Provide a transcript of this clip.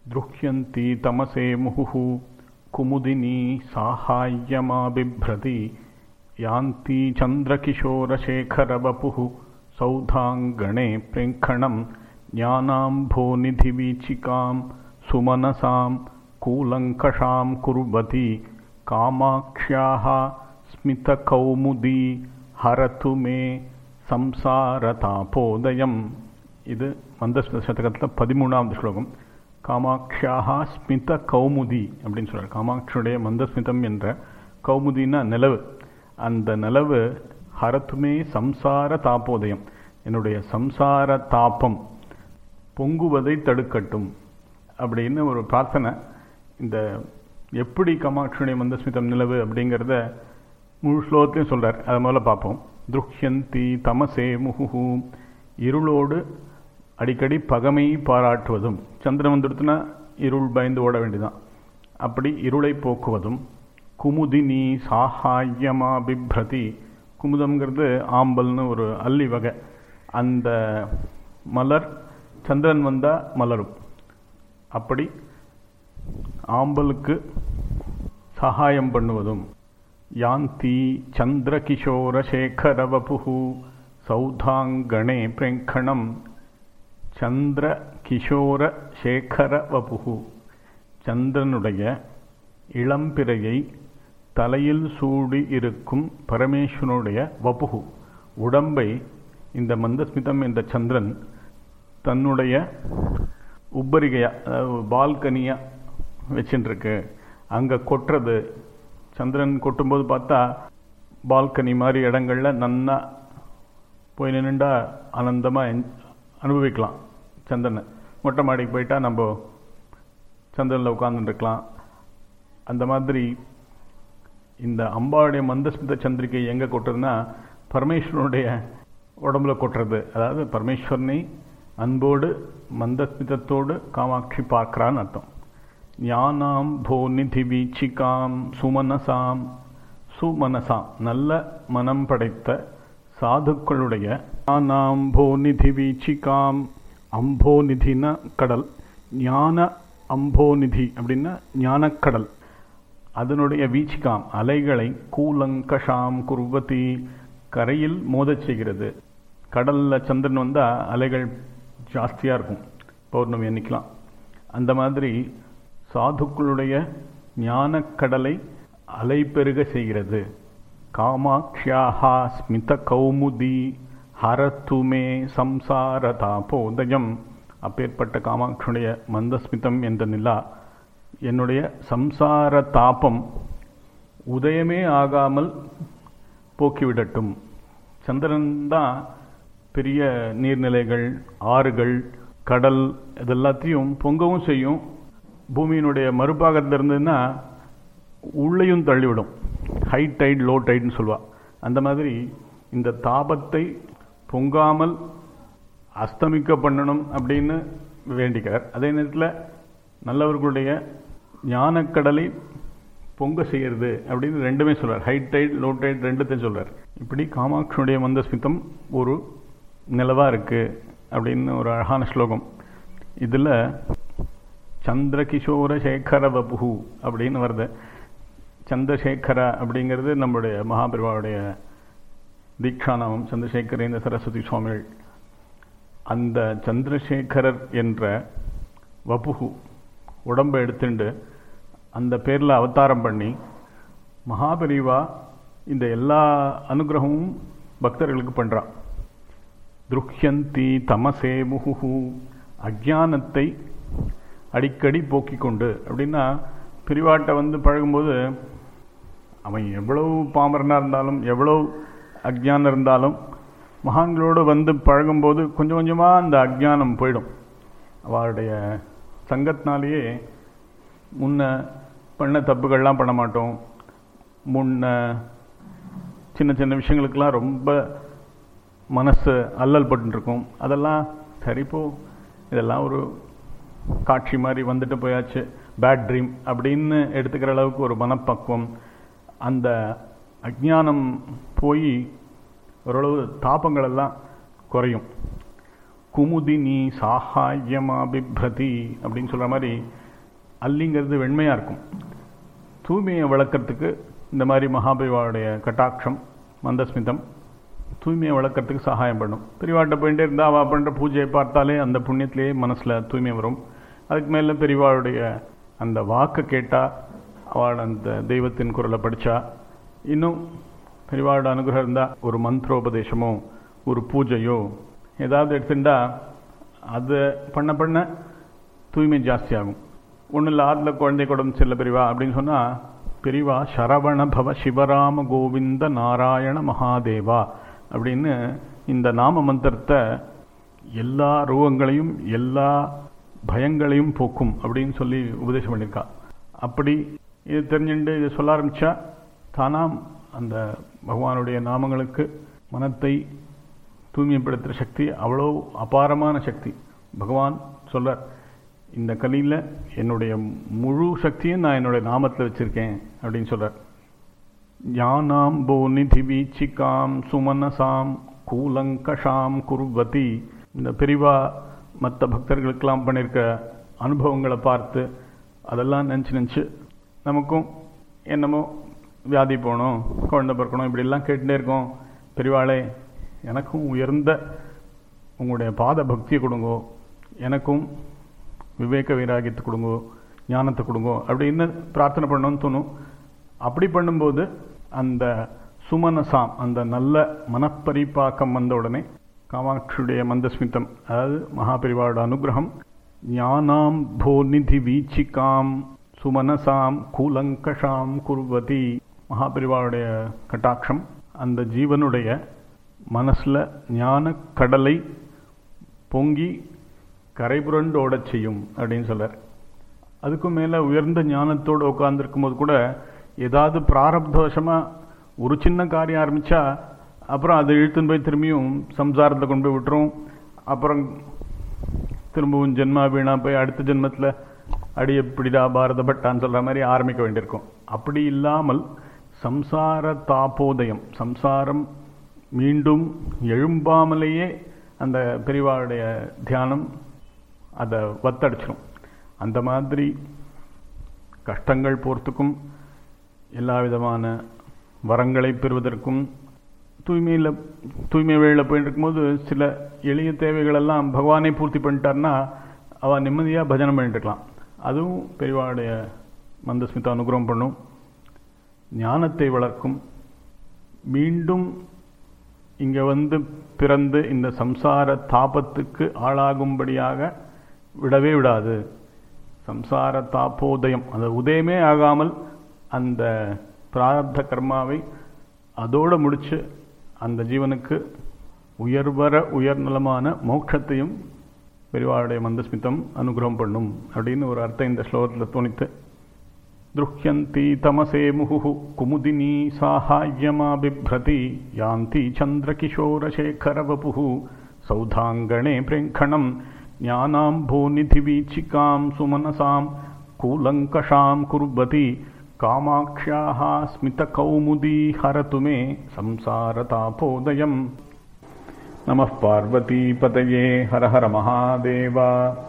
द्रुह्यन्ति तमसे मुहुः कुमुदिनी साहाय्यमाबिभ्रति यान्ति चन्द्रकिशोरशेखरवपुः सौधाङ्गणे प्रेङ्खणं ज्ञानाम्भोनिधिवीचिकां सुमनसां कूलङ्कषां कुर्वती कामाक्ष्याः स्मितकौमुदी हरतु मे சம்சாரதாபோதயம். இது மந்தஸ்மித சதகத்தில் 13வது ஸ்லோகம். காமாட்சியாக ஸ்மித கௌமுதி அப்படின்னு சொல்கிறார். காமாட்சியுடைய மந்தஸ்மிதம் என்ற கௌமுதினா நிலவு. அந்த நிலவு ஹரத்துமே சம்சார தாபோதயம், என்னுடைய சம்சார தாபம் பொங்குவதை தடுக்கட்டும் அப்படின்னு ஒரு பிரார்த்தனை. இந்த எப்படி காமாட்சியுடைய மந்தஸ்மிதம் நிலவு அப்படிங்கிறத முழு ஸ்லோகத்தையும் சொல்கிறார். அதை முதல்ல பார்ப்போம். துருஹ்யந்தி தமசே முகுஹு, இருளோடு அடிக்கடி பகமை பாராட்டுவதும். சந்திரன் வந்துடுத்துனா இருள் பயந்து ஓட வேண்டியதான். அப்படி இருளை போக்குவதும். குமுதினி சாஹாயமா பிப்ரதி, குமுதம்ங்கிறது ஆம்பல்னு ஒரு அல்லி வகை. அந்த மலர் சந்திரன் வந்தால் மலரும். அப்படி ஆம்பலுக்கு சகாயம் பண்ணுவதும். யாந்தி சந்திரகிஷோரசேகரவபுஹு சௌதாங்கணே பிரேங்கணம். சந்திரகிஷோரசேகரவபுஹு, சந்திரனுடைய இளம்பிறையை தலையில் சூடி இருக்கும் பரமேஸ்வரனுடைய வபுகு, உடம்பை இந்த மந்தஸ்மிதம் என்ற சந்திரன் தன்னுடைய உப்பரிகையா, அதாவது பால்கனியா வச்சுருக்கு. அங்கே கொட்டுறது, சந்திரன் கொட்டும்போது பார்த்தா பால்கனி மாதிரி இடங்களில் நன்னா போய் நின்றுண்டா ஆனந்தமாக அனுபவிக்கலாம் சந்திரனை. மொட்டை மாடிக்கு போயிட்டா நம்ம சந்திரனில் உட்காந்துருக்கலாம். அந்த மாதிரி இந்த அம்பாவுடைய மந்தஸ்மித சந்திரிகை எங்கே கொட்டுறதுன்னா பரமேஸ்வரனுடைய உடம்புல கொட்டுறது. அதாவது பரமேஸ்வரனை அன்போடு மந்தஸ்மிதத்தோடு காமாட்சி பார்க்குறான்னு அர்த்தம். ஞானாம் போநிதி வீச்சிகாம் சுமனசாம், சுமனசாம் நல்ல மனம் படைத்த சாதுக்களுடைய. ஞானாம் போநிதி வீச்சிகாம், அம்போநிதினா கடல், ஞான அம்போநிதி அப்படின்னா ஞானக்கடல். அதனுடைய வீச்சிகாம் அலைகளை கூலங்கஷாம் குர்வதி, கரையில் மோதச் செய்கிறது. கடலில் சந்திரன் வந்தால் அலைகள் ஜாஸ்தியாக இருக்கும், பௌர்ணமி அன்னைக்கலாம். அந்த மாதிரி சாதுக்களுடைய ஞானக்கடலை அலைப்பெருக செய்கிறது. காமாக்ஷ்யாஹா ஸ்மித கௌமுதி ஹரத்துமே சம்சார தாபோதயம். அப்பேற்பட்ட காமாட்சியுடைய மந்தஸ்மிதம் என்ற நிலா என்னுடைய சம்சார தாபம் உதயமே ஆகாமல் போக்கிவிடட்டும். சந்திரன் தான் பெரிய நீர்நிலைகள், ஆறுகள், கடல் இதெல்லாத்தையும் பொங்கவும் செய்யும். பூமியினுடைய மறுபாகத்தில் இருந்ததுன்னா உள்ளேயும் தள்ளிவிடும். ஹை டைட் லோ டைட்னு சொல்லுவாள். அந்த மாதிரி இந்த தாபத்தை பொங்காமல் அஸ்தமிக்க பண்ணணும் அப்படின்னு வேண்டிக்கிறார். அதே நேரத்தில் நல்லவர்களுடைய ஞானக்கடலை பொங்க செய்கிறது அப்படின்னு ரெண்டுமே சொல்கிறார். ஹை டைட் லோ டைட் ரெண்டுத்தையும் சொல்கிறார். இப்படி காமாட்சியுடைய மந்தஸ்மிதம் ஒரு நிலவாக இருக்குது அப்படின்னு ஒரு அழகான ஸ்லோகம். இதில் சந்திரகிஷோரசேகர வபுகு அப்படின்னு வருது. சந்திரசேகரா அப்படிங்கிறது நம்முடைய மகாபெரிவாவுடைய தீக்ஷாநாமம், சந்திரசேகரேந்திர சரஸ்வதி சுவாமிகள். அந்த சந்திரசேகரர் என்ற வபுகு உடம்பை எடுத்துண்டு அந்த பேரில் அவதாரம் பண்ணி மகாபெரிவா இந்த எல்லா அனுகிரகமும் பக்தர்களுக்கு பண்ணுறான். துருஹ்யந்தி தமசே முகுஹு, அஜ்ஞானத்தை அடிக்கடி போக்கிக் கொண்டு. அப்படின்னா பிரிவாட்டை வந்து பழகும்போது அவன் எவ்வளவு பாமரனாக இருந்தாலும் எவ்வளோ அஜ்ஞானம் இருந்தாலும் மகான்களோடு வந்து பழகும்போது கொஞ்சம் கொஞ்சமாக அந்த அஜ்ஞானம் போயிடும். அவருடைய சங்கத்தினாலேயே முன்ன பண்ண தப்புகள்லாம் பண்ண மாட்டோம். முன்ன சின்ன சின்ன விஷயங்களுக்கெல்லாம் ரொம்ப மனசு அல்லல் பட்டுருக்கும். அதெல்லாம் சரிப்போ இதெல்லாம் ஒரு காட்சி மாதிரி வந்துட்டு போயாச்சு, பேட் ட்ரீம் அப்படின்னு எடுத்துக்கிற அளவுக்கு ஒரு மனப்பக்குவம். அந்த அஜ்ஞானம் போய் ஓரளவு தாபங்களெல்லாம் குறையும். குமுதினி சாஹாயமா பிப்ரதி அப்படின்னு சொல்கிற மாதிரி அல்லிங்கிறது வெண்மையாக இருக்கும். தூய்மையை வளர்க்குறதுக்கு இந்த மாதிரி மகாபெரிவாளுடைய கட்டாட்சம் மந்தஸ்மிதம் தூய்மையை வளர்க்குறதுக்கு சகாயம் பண்ணும். பெரியவாட்ட போயிட்டே இருந்தால் அவள் பண்ணுற பூஜையை பார்த்தாலே அந்த புண்ணியத்திலேயே மனசில் தூய்மை வரும். அதுக்கு மேலே பெரியவாளுடைய அந்த வாக்கை கேட்டால், அவள் அந்த தெய்வத்தின் குரலை படித்தா, இன்னும் பெரியவாளோட அனுகிரகம் இருந்தால் ஒரு மந்திரோபதேசமோ ஒரு பூஜையோ ஏதாவது எடுத்துட்டா அதை பண்ண பண்ண தூய்மை ஜாஸ்தியாகும். ஒன்றும் இல்லை, ஆற்றுல குழந்தை குடம் செல்ல பெரியவா அப்படின்னு சொன்னால், பெரியவா சரவண பவ சிவராம கோவிந்த நாராயண மகாதேவா அப்படின்னு இந்த நாம மந்திரத்தை எல்லா ரோகங்களையும் எல்லா பயங்களையும் போக்கும் அப்படின்னு சொல்லி உபதேசம் பண்ணியிருக்கா. அப்படி இது தெரிஞ்சுட்டு இதை சொல்ல ஆரம்பித்தா தானாம் அந்த பகவானுடைய நாமங்களுக்கு மனத்தை தூய்மைப்படுத்துகிற சக்தி அவ்வளோ அபாரமான சக்தி. பகவான் சொல்கிறார், இந்த கலியில் என்னுடைய முழு சக்தியும் நான் என்னுடைய நாமத்தில் வச்சுருக்கேன் அப்படின்னு சொல்கிறார். ஞானாம் போநிதி வீச்சிகாம் சுமனசாம் கூலங்கஷாம் குர்வதி. இந்த பெரிவா மற்ற பக்தர்களுக்கெல்லாம் பண்ணியிருக்க அனுபவங்களை பார்த்து அதெல்லாம் நினச்சி நமக்கும் என்னமோ வியாதி போகணும், குழந்தை பிறக்கணும், இப்படிலாம் கேட்டுட்டே இருக்கோம். பெரிவாளே, எனக்கும் உயர்ந்த உங்களுடைய பாத பக்தியை கொடுங்கோ, எனக்கும் விவேக வைராகியத்தை கொடுங்கோ, ஞானத்தை கொடுங்கோ அப்படின்னு பிரார்த்தனை பண்ணணும்னு தோணும். அப்படி பண்ணும்போது அந்த சுமனசாம் அந்த நல்ல மனப்பரிபாக்கம் வந்த உடனே காமாட்சியுடைய மந்தஸ்மிதம், அதாவது மகாபெரிவாளோட அனுகிரகம், ஞானாம் போநிதி வீச்சிகாம் சுமனசாம் கூலங்கஷாம் குர்வதி, மகாபெரிவாளுடைய கட்டாட்சம் அந்த ஜீவனுடைய மனசில் ஞான கடலை பொங்கி கரைபுரண்டு ஓடச் செய்யும் அப்படின்னு சொல்கிறார். அதுக்கும் மேலே உயர்ந்த ஞானத்தோடு உட்கார்ந்துருக்கும் போது கூட ஏதாவது பிராரப்தவசமாக ஒரு சின்ன காரியம் ஆரம்பித்தா அப்புறம் அதை இழுத்துன்னு போய் திரும்பியும் சம்சாரத்தில் கொண்டு போய் விட்டுரும். அப்புறம் திரும்பவும் ஜென்மா வீணா போய் அடுத்த ஜென்மத்தில் அடி எப்படிடா பாரத பட்டான்னு சொல்கிற மாதிரி ஆரம்பிக்க வேண்டியிருக்கும். அப்படி இல்லாமல் சம்சார தாபோதயம், சம்சாரம் மீண்டும் எழும்பாமலேயே அந்த பெரிவாளுடைய தியானம் அதை வத்தடிச்சிடும். அந்த மாதிரி கஷ்டங்கள் போகிறதுக்கும் எல்லா விதமான வரங்களை பெறுவதற்கும் தூய்மை வேளையில் போயிட்டு இருக்கும்போது சில எளிய தேவைகளெல்லாம் பகவானை பூர்த்தி பண்ணிட்டார்னா அவள் நிம்மதியாக பஜனை பண்ணிட்டுருக்கலாம். அதுவும் பெரிவாளுடைய மந்தஸ்மிதா அனுகிரகம் பண்ணும், ஞானத்தை வளர்க்கும். மீண்டும் இங்கே வந்து பிறந்து இந்த சம்சார தாபத்துக்கு ஆளாகும்படியாக விடவே விடாது. சம்சார தாபோதயம், அந்த உதயமே ஆகாமல் அந்த பிராரப்த கர்மாவை அதோடு முடித்து அந்த ஜீவனுக்கு உயர்நலமான மோட்சத்தையும் பெரிவாளுடைய மந்தஸ்மிதம் அனுகிரகம் பண்ணும் அப்படின்னு ஒரு அர்த்தம் இந்த ஸ்லோகத்தில் தோணித்து. துருஹ்யந்தி தமசே முஹு குமுதினி சாஹாயமா பிப்ரதி யாந்தி சந்திரகிஷோரசேகரவபு சௌதாங்கணே பிரேங்கணம் ஞானாம் போநிதி வீச்சிகாம் சுமனசாம் கூலங்கஷாம் குர்வதி காமாக்ஷ்யாஹ ஸ்மித கௌமுதி ஹரது மே சம்சாரதாபோதயம். நமः பார்வதி பதயே. ஹர ஹர மகாதேவா.